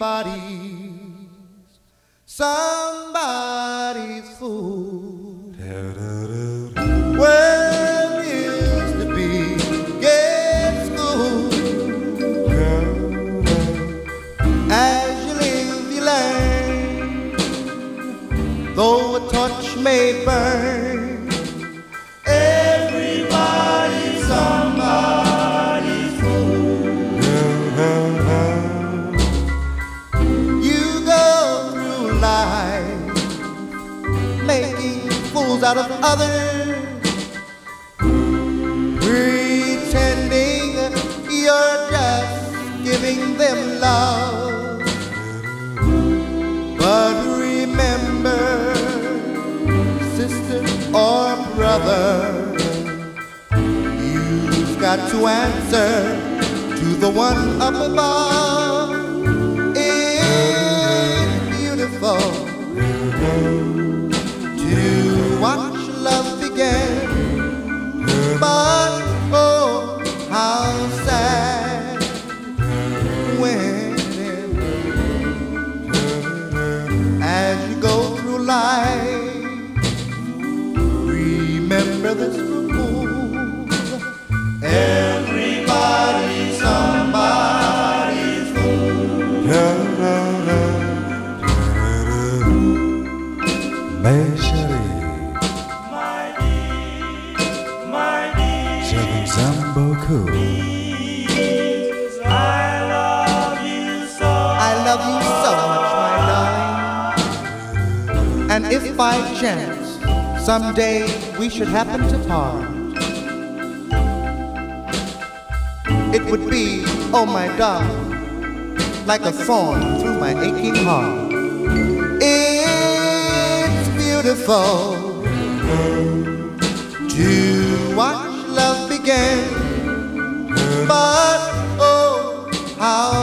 somebody's fool. Well, used to be get school. As you live, you learn. Though a torch may burn, everybody's somebody's fool. You go through life making fools out of others, pretending you're just giving them love. But remember, sister or brother, you've got to answer to the one up above. It's beautiful to watch love begin, but oh, how sad when as you go through life, remember this rule: everybody's somebody's fool. Mes chéris, je vous aime beaucoup. I love you so much, my darling. And if by chance someday we should happen to part, it would be, oh my darling, like a thorn through my aching heart. It's beautiful to watch love begin, but oh, how